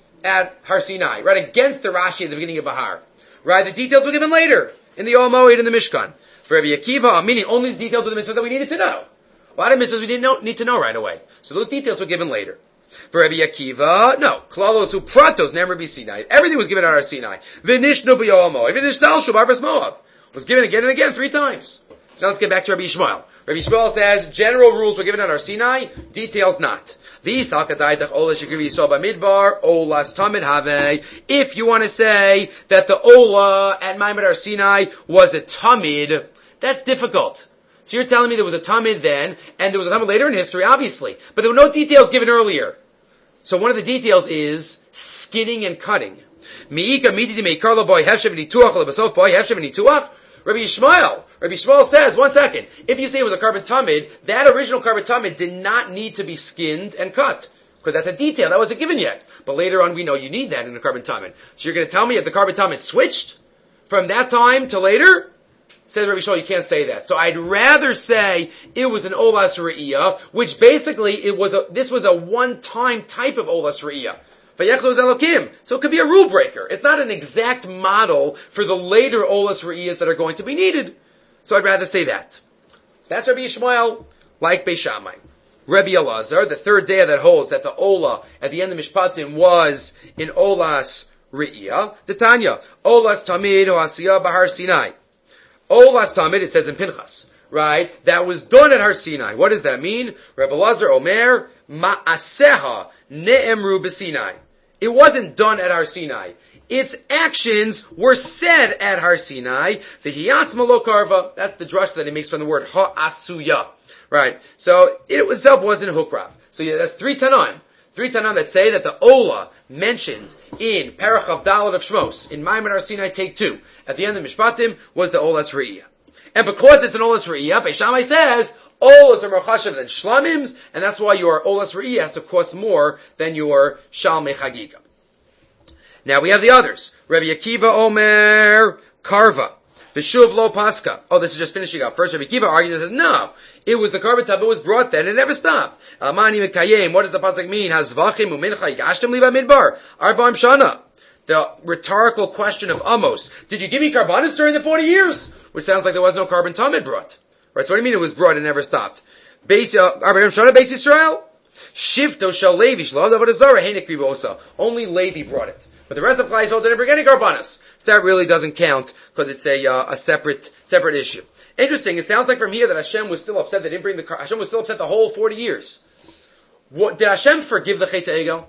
at Har Sinai, right, against the Rashi at the beginning of Bahar. Right, the details were given later, in the Ohel Moed in the Mishkan. For Rabbi Akiva, meaning only the details of the mitzvah that we needed to know. A lot of mitzvahs we didn't know, need to know right away. So those details were given later. For Rabbi Akiva, no. Klalos upratos never be Sinai. Everything was given at Har Sinai. V'nishnu b'Yoel Moed. Even nishtal shubar b'S Moav was given again and again three times. So now let's get back to Rabbi Yishmael. Rabbi Yishmael says general rules were given at Har Sinai, details not. If you want to say that the Ola at Ma'amad Har Sinai was a Tamid, that's difficult. So you're telling me there was a Tamid then, and there was a Tamid later in history, obviously. But there were no details given earlier. So one of the details is skinning and cutting. Mi'ika mididi meikar boy hefshev nituach lebasof boy hefshev nituach. Rabbi Yishmael, Rabbi Yishmael says, one second, if you say it was a carbon tamid, that original carbon tamid did not need to be skinned and cut. Because that's a detail, that wasn't given yet. But later on we know you need that in a carbon tamid. So you're going to tell me if the carbon tamid switched from that time to later? Says Rabbi Yishmael, you can't say that. So I'd rather say it was an olas re'iyah, which basically it was a, this was a one-time type of olas re'iyah. So it could be a rule breaker. It's not an exact model for the later olas re'iyahs that are going to be needed. So I'd rather say that. So that's Rabbi Yishmael, like Beis Shammai. Rabbi Elazar, the third day that holds that the ola at the end of Mishpatim was in olas re'iyah. The Tanya, olas tamid o asiyah bahar Sinai. Olas tamid, it says in Pinchas, right? That was done at Har Sinai. What does that mean? Rabbi Elazar Omer, ma'aseha ne'emru b'Sinai. It wasn't done at Har Sinai. Its actions were said at Har Sinai. V'hiyatz malo karva. That's the drush that he makes from the word ha'asuya. Right? So it itself wasn't hukrav. So yeah, that's three Tanaim. Three Tanaim that say that the Ola mentioned in Parachav Dalet of Shmos, in Maimon Har Sinai take two, at the end of Mishpatim, was the Olas Re'iyah. And because it's an Olas Re'iyah, Beis Shammai says, Olas are more chashav than Shlamims, and that's why your Olas Re'iyah has to cost more than your Shalmei Chagiga. Now we have the others. Rabbi Akiva Omer Karva. Vishuv Lo Paska. Oh, this is just finishing up. First, Rabbi Akiva argues and says, no, it was the carbon tablet was brought then, and it never stopped. Amani Mekayim, what does the pasuk mean? Hazvachim umincha yigashtem liva midbar. Arba'im shana. The rhetorical question of Amos. Did you give me carbonates during the forty years? Which sounds like there was no carbon tamid brought. Right, so what do you mean it was brought and never stopped? Beis, uh, Arba'im shana Beis Yisrael? Shivto shel Levi shlo avodah zara heinik vivosa. Only Levi brought it. But the rest of Klal Yisrael didn't bring any carbonas. So that really doesn't count because it's a uh, a separate separate issue. Interesting. It sounds like from here that Hashem was still upset. They didn't bring the car. Hashem was still upset the whole forty years. What, did Hashem forgive the Chet Egel?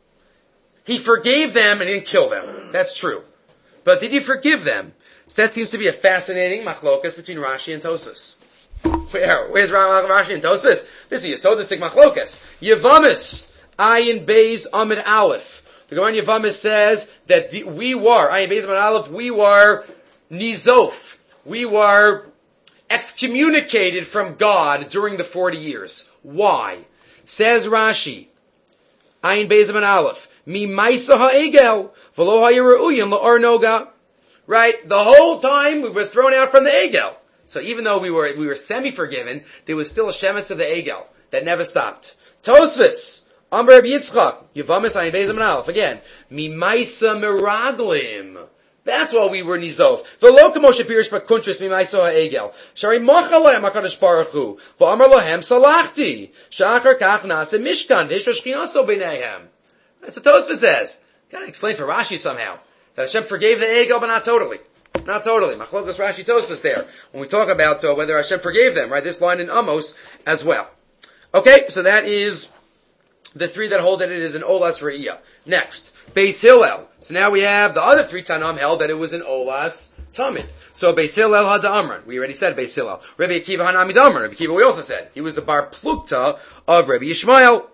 He forgave them and didn't kill them. That's true. But did he forgive them? So that seems to be a fascinating machlokas between Rashi and Tosfos. Where? Where's Rashi and Tosfos? This is a sodistic machlokas. Yevamis, Ayin Beis Amid Aleph. The Gemara in Yevamis says that the, we were, Ayin Beis Amid Aleph, we were nizof. We were excommunicated from God during the forty years. Why? Says Rashi, Ayin Beis Amid Aleph, Mi Maisa Ha'egel, V'lo Ha'yeru'uyin La'or Noga. Right? The whole time we were thrown out from the Egel. So even though we were we were semi-forgiven, there was still a shemetz of the Egel that never stopped. Tosfos, Amr Rabbi Yitzchak, Yevamis Ayin Beis Amid Aleph, again, Mi Maisa Meraglim. That's why we were nizof. V'lo kamo shepirish b'kuntris mi Maisa ha'egel. Shari mocha lahem HaKadosh Baruch Hu. V'amar lahem salachti. Shachar kach nase mishkan. V'yesh shchinaso b'neihem. That's what Tosfos says. Gotta explain for Rashi somehow. That Hashem forgave the Egel, but not totally. Not totally. Machlokas Rashi Tosfos there. When we talk about uh, whether Hashem forgave them, right? This line in Amos as well. Okay, so that is the three that hold that it is an Olas Re'iyah. Next, Beis Hillel. So now we have the other three Tanam held that it was an Olas Tamid. So Beis Hillel had the Amran. We already said Beis Hillel. Rabbi Akiva Hanamid Amran. Rabbi Akiva we also said. He was the Bar Plukta of Rabbi Yishmael.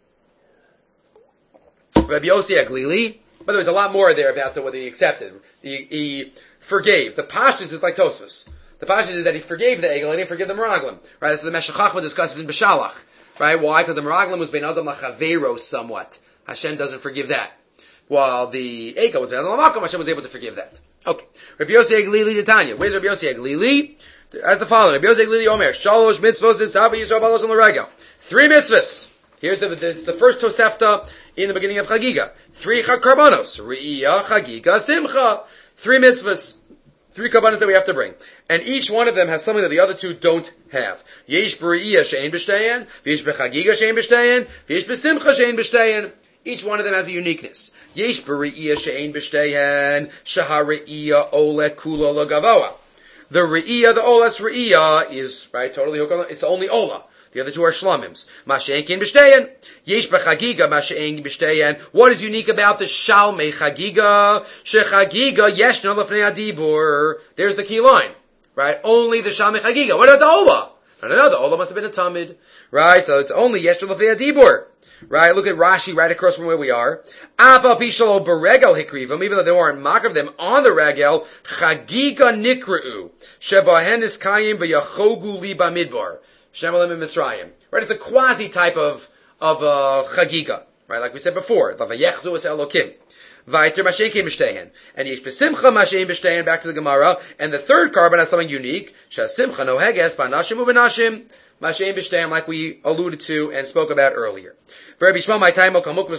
Rabbi Yossi Aglili. But there was a lot more there about the, what he accepted. He, he forgave. The Pashtus is like Tosfos. The Pashtus is that he forgave the Egel and he didn't forgive the Meraglim. Right? That's what the Meshech Chochmah discusses in Beshalach. Right? Why? Because the Meraglim was Ben Adam Lachaveros somewhat. Hashem doesn't forgive that. While the Egel was Ben Adam Lamakom, Hashem was able to forgive that. Okay. Rabbi Yossi Aglili Titania. Where's Rabbi Yossi Aglili? As the following. Rabbi Yossi Aglili Omer. Shalosh mitzvos d'Sava Yisrael Balos on the Regel. Three mitzvahs. Here's the, it's the first Tosefta in the beginning of Chagiga. Three karbanos. Re'iyah, Chagiga, Simcha. Three mitzvahs. Three karbanos that we have to bring. And each one of them has something that the other two don't have. Yesh b're'iyah she'en b'shteyen. V'yesh b'chagiga she'en b'shteyen. V'yesh b'simcha she'en b'shteyen. Each one of them has a uniqueness. Yesh b're'iyah she'en b'shteyen. Sheha re'iyah ole kula l'gavoa. The re'iyah, the olas re'iyah is, right, totally, it's only ola. The other two are shlamims. Masha'enkin b'shteyen. Yesh b'chagiga masha'enkin b'shteyen. What is unique about the shalmei chagiga? Shechagiga yeshna l'fnei adibur. There's the key line. right? Only the Shamei Chagiga. What about the Ola? No, no, no, the Ola must have been a Tamid, right? So it's only Yesh L'Fei Dibur. Right, look at Rashi right across from where we are. Afal Pishalo Beregel Hikrivam, even though they weren't mock of them on the Regel, Chagiga Nikra'u, Shebahen is Kayim V'Yachogu Li Bamidbar, Shemalem in Mitzrayim. Right, it's a quasi type of, of, uh, Chagiga. Right, like we said before, V'Yechzu es Elokim. V'Aiter Mashen Keim B'Shtehen. And Yesh B'Simcha Mashen B'Shtehen, back to the Gemara. And the third carbon has something unique. Sha'Simcha Noheges B'Nashim U'B'Nashim. Mashem b'shteim, like we alluded to and spoke about earlier. For Rabbi Shmuel, my time will come. So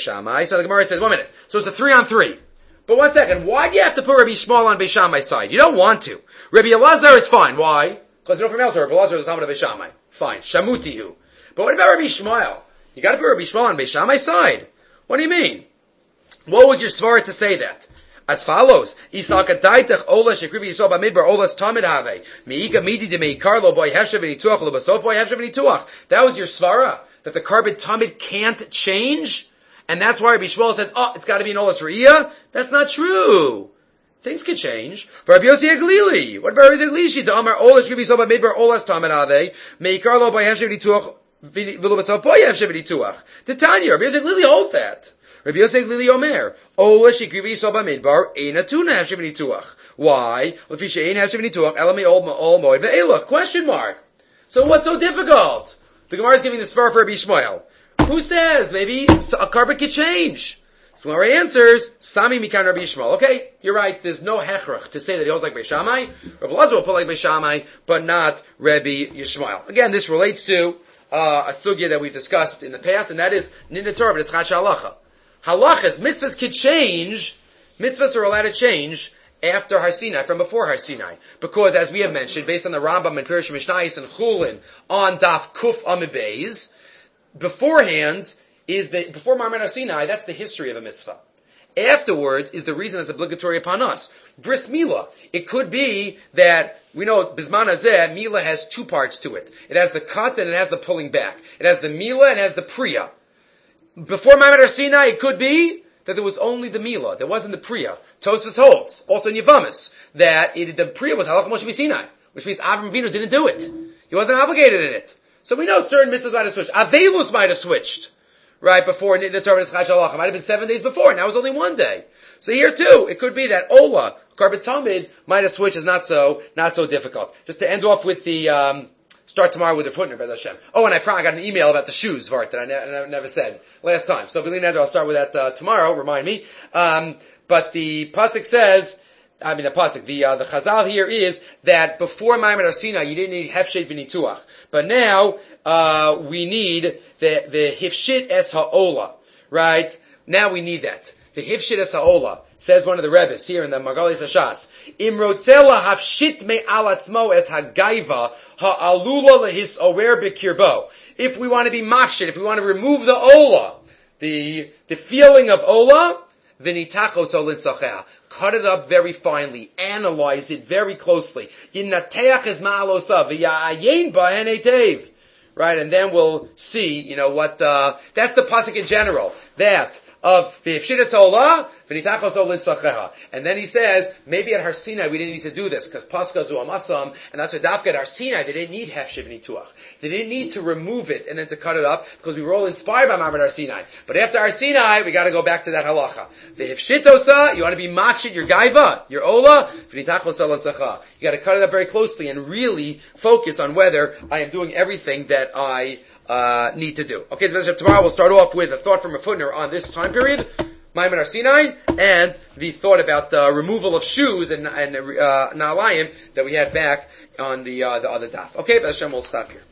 the Gemara says, one minute. So it's a three on three. But one second. Why do you have to put Rabbi Shmuel on Beis Shammai's side? You don't want to. Rabbi Elazar is fine. Why? Because you know from elsewhere, Rabbi Elazar is not of Beis Shammai. Fine. Shamutihu. But what about Rabbi Shmuel? You got to put Rabbi Shmuel on Beis Shammai's side. What do you mean? What was your svara to say that? As follows: Isaka daitach ola shekrivi yisol b'midbar olas tamid have miika midi de meikarlo boy hevshav v'nituach lo basof boy hevshav v'nituach. That was your svara, that the carbon tamid can't change, and that's why Rabbi Shmuel says, "Oh, it's got to be an olas re'iyah." That's not true. Things can change. For Rabbi Yossi Aglili, what about Rabbi Yossi Aglili? The Amar ola shekrivi yisol b'midbar olas tamid have meikarlo boy hevshav v'nituach v'lo basof boy hevshav v'nituach. The Tanya, Rabbi Yossi Aglili holds that. Rabbi Yosef Lili Omer, Ola shikrivi yisol b'midbar, eina tuna have shivini tuach. Why? Lefi she'ein have shivini tuach, elami ol ma'ol moed ve'elach. Question mark. So what's so difficult? The Gemara is giving the svar for Rabbi Shmuel. Who says maybe a carbon could change? So the Gemara answers, Sami mikan Rabbi Shmuel. Okay, you're right. There's no hechrach to say that he holds like Beis Shammai. Rabbi Elazar will put like Beis Shammai, but not Rabbi Yishmael. Again, this relates to uh, a sugya that we've discussed in the past, and that is Nidna Torah v'Eschat Halacha. Halachas, mitzvahs could change, mitzvahs are allowed to change after Har Sinai, from before Har Sinai. Because, as we have mentioned, based on the Rambam and Pirush Mishnayos and Chulin, on Daf Kuf Amud Beis, beforehand is the, before Ma'amad Har Sinai, that's the history of a mitzvah. Afterwards is the reason that's obligatory upon us. Bris Milah. It could be that, we know, Bisman Hazeh, Milah has two parts to it. It has the cut and it has the pulling back. It has the Milah and it has the Priya. Before Ma'amad Har Sinai, it could be that there was only the Milah. There wasn't the Priya. Tosfos holds, also in Yavamis, that it, the Priya was Halach Moshe Sinai, which means Avram Avinu didn't do it. He wasn't obligated in it. So we know certain mitzvahs might have switched. Avelus might have switched, right, before Nidna Torah Eschat Halacha. It might have been seven days before, now it was only one day. So here too, it could be that Ola, Karbon Tamid, might have switched is not so, not so difficult. Just to end off with the, um, start tomorrow with the footnote, B'ez Hashem. Oh, and I probably got an email about the shoes, Vart, that I, ne- I never said last time. So, B'lin Neder, I'll start with that uh, tomorrow, remind me. Um, but the Pasuk says, I mean the Pasuk, the uh, the Chazal here is that before Ma'amad Har Sinai, you didn't need Hefshet v'Nituach. But now, uh, we need the, the Hifshit es ha'ola, right? Now we need that. The Hifshit es ha'ola, says one of the Rebbes here in the Margalis Hashas. Imrotzela hafshit me alatzmo es hagaiva ha'alula lehis ower b'kirbo. If we want to be mafshit, if we want to remove the ola, the the feeling of ola, v'nitachos olintzacheh. Cut it up very finely. Analyze it very closely. Yinateach es ma'alosa v'ya'ayin bahen etev. Right, and then we'll see, you know, what, uh, that's the pasuk in general. That, of v'hifshit ola, v'nitachos olintzacheh. And then he says, maybe at Har Sinai we didn't need to do this, because paska zu amasam, and that's why dafka at Har Sinai they didn't need hefshet v'nituach. They didn't need to remove it and then to cut it up, because we were all inspired by Ma'amad Har Sinai. But after Har Sinai, we gotta go back to that halacha. V'hifshit osa, you want to be mafshit your gaiva, your ola, v'nitachos olintzacheh. You gotta cut it up very closely and really focus on whether I am doing everything that I uh, need to do. Okay, so tomorrow we'll start off with a thought from a footnote on this time period, Ma'amad Har Sinai, and the thought about the removal of shoes and, and uh, na'alayim that we had back on the uh, the other daf. Okay, but Hashem will stop here.